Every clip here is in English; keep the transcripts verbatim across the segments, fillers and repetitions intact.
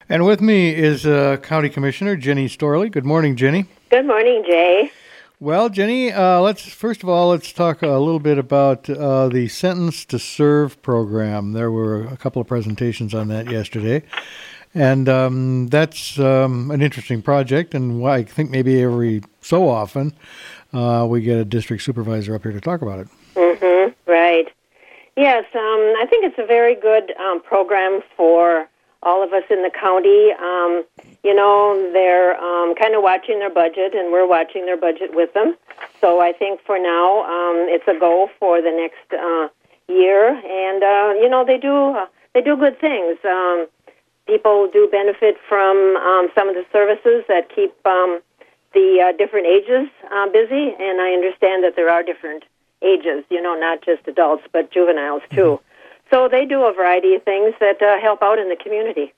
And with me is uh, County Commissioner Jenny Storley. Good morning, Jenny. Good morning, Jay. Well, Jenny, uh, let's first of all let's talk a little bit about uh, the Sentence to Serve program. There were a couple of presentations on that yesterday, and um, that's um, an interesting project. And I think maybe every so often uh, we get a district supervisor up here to talk about it. Mm-hmm. Right. Yes, um, I think it's a very good um, program for all of us in the county. Um, you know, they're um, kind of watching their budget, and we're watching their budget with them. So I think for now, um, it's a go for the next uh, year. And uh, you know, they do uh, they do good things. Um, people do benefit from um, some of the services that keep um, the uh, different ages uh, busy. And I understand that there are different ages. You know, not just adults, but juveniles too. So they do a variety of things that uh, help out in the community.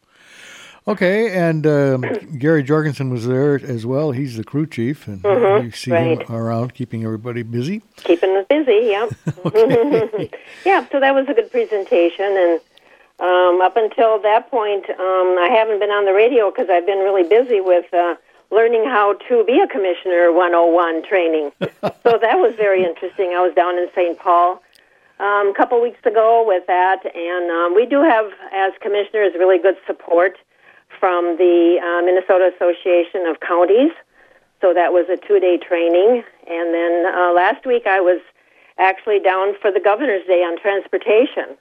Okay, and um, Gary Jorgensen was there as well. He's the crew chief, and mm-hmm, you see right. him around keeping everybody busy. Keeping us busy, yeah. Okay. Yeah, so that was a good presentation, and um, up until that point, um, I haven't been on the radio because I've been really busy with uh, learning how to be a Commissioner one oh one training. So that was very interesting. I was down in Saint Paul um, a couple weeks ago with that, and um, we do have, as commissioners, really good support from the uh, Minnesota Association of Counties. So that was a two-day training. And then uh, last week I was actually down for the Governor's Day on Transportation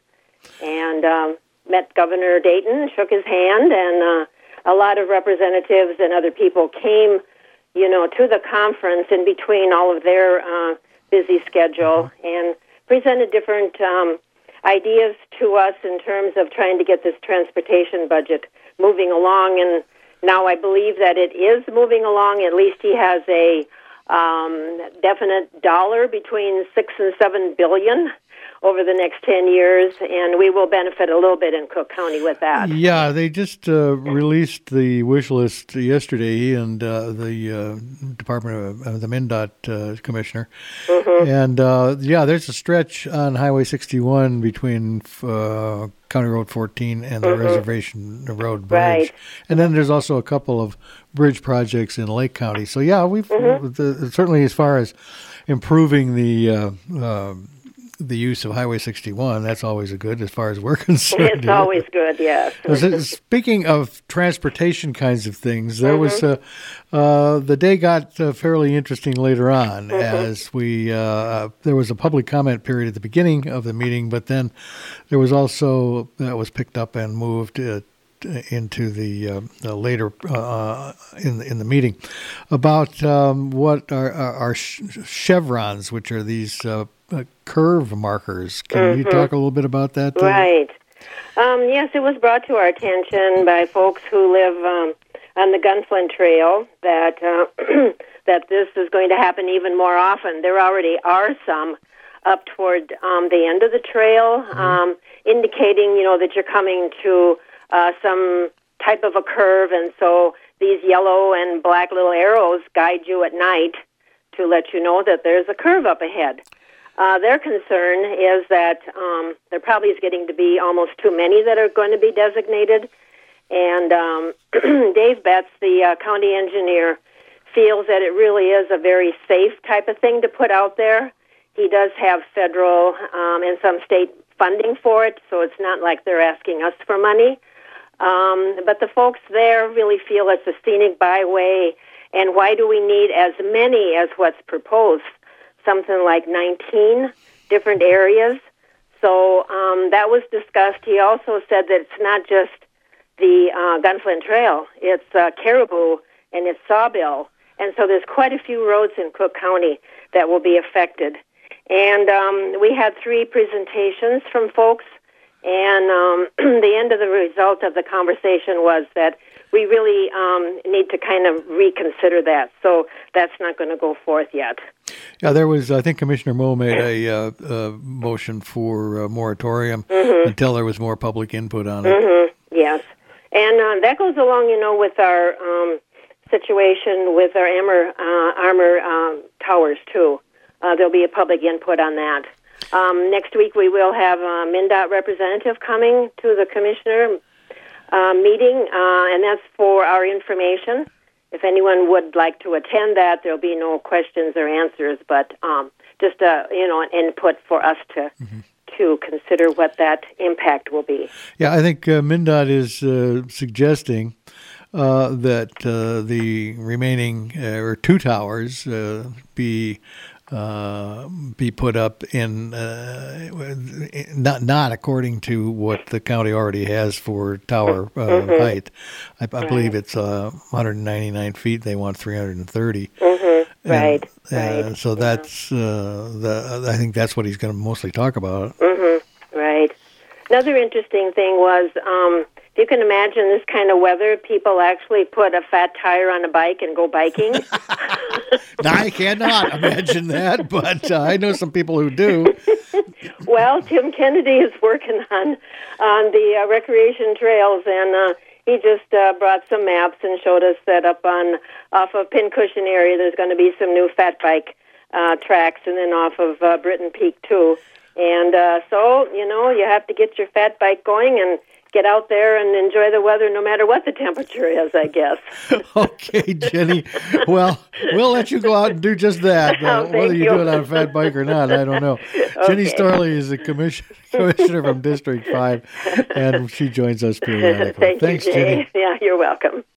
and um, met Governor Dayton, shook his hand, and uh, a lot of representatives and other people came, you know, to the conference in between all of their uh, busy schedule and presented different um, ideas to us in terms of trying to get this transportation budget moving along, and now I believe that it is moving along. At least he has a um, definite dollar between six and seven billion over the next ten years, and we will benefit a little bit in Cook County with that. Yeah, they just uh, released the wish list yesterday, and uh, the uh, Department of uh, the MnDOT uh, commissioner, mm-hmm. and uh, yeah, there's a stretch on Highway sixty-one between uh, County Road fourteen and the mm-hmm. Reservation Road Bridge, right. And then there's also a couple of bridge projects in Lake County. So yeah, we've mm-hmm. the, certainly as far as improving the uh, uh, the use of Highway sixty-one, that's always a good as far as we're concerned. It's yeah. always good, yes. Speaking of transportation kinds of things, there mm-hmm. was uh, uh, the day got uh, fairly interesting later on mm-hmm. as we uh, there was a public comment period at the beginning of the meeting, but then there was also that was picked up and moved uh, into the, uh, the later uh, in the, in the meeting about um, what are, are, are chevrons, which are these uh, uh, curve markers. Can mm-hmm. you talk a little bit about that? Too? Right. Um, yes, it was brought to our attention by folks who live um, on the Gunflint Trail that uh, that this is going to happen even more often. There already are some up toward um, the end of the trail, mm-hmm. um, indicating you know that you're coming to Uh, some type of a curve, and so these yellow and black little arrows guide you at night to let you know that there's a curve up ahead. Uh, their concern is that um, there probably is getting to be almost too many that are going to be designated, and um, Dave Betts, the uh, county engineer, feels that it really is a very safe type of thing to put out there. He does have federal um, and some state funding for it, so it's not like they're asking us for money. Um, but the folks there really feel it's a scenic byway, and why do we need as many as what's proposed? Something like nineteen different areas. So um, that was discussed. He also said that it's not just the uh, Gunflint Trail. It's uh, Caribou and it's Sawbill. And so there's quite a few roads in Cook County that will be affected. And um, we had three presentations from folks. And um, the end of the result of the conversation was that we really um, need to kind of reconsider that. So that's not going to go forth yet. Yeah, there was, I think Commissioner Moe made a uh, uh, motion for a moratorium mm-hmm. until there was more public input on it. Mm-hmm. Yes. And uh, that goes along, you know, with our um, situation with our armor, uh, armor um, towers, too. Uh, there'll be a public input on that. Um, next week we will have a MnDOT representative coming to the commissioner uh, meeting, uh, and that's for our information. If anyone would like to attend that, there'll be no questions or answers, but um, just a, you know, an input for us to mm-hmm. to consider what that impact will be. Yeah, I think uh, MnDOT is uh, suggesting uh, that uh, the remaining uh, or two towers uh, be uh, be put up in uh, not not according to what the county already has for tower uh, mm-hmm. height. I, I right. believe it's uh, one hundred ninety-nine feet. They want three hundred thirty. Mm-hmm. Right. And, uh, right. So that's uh, the. I think that's what he's going to mostly talk about. Mm-hmm. Right. Another interesting thing was, um, if you can imagine this kind of weather, people actually put a fat tire on a bike and go biking. No, I cannot imagine that, but uh, I know some people who do. Well, Tim Kennedy is working on on the uh, recreation trails, and uh, he just uh, brought some maps and showed us that up on off of Pincushion area, there's going to be some new fat bike uh, tracks, and then off of uh, Britton Peak too. And uh, so, you know, you have to get your fat bike going and get out there and enjoy the weather no matter what the temperature is, I guess. Okay, Jenny. Well, we'll let you go out and do just that. Uh, oh, whether you, you do it on a fat bike or not, I don't know. Okay. Jenny Starley is a commission, commissioner from District five, and she joins us periodically. Thank Thanks, you, Jay. Jenny. Yeah, you're welcome.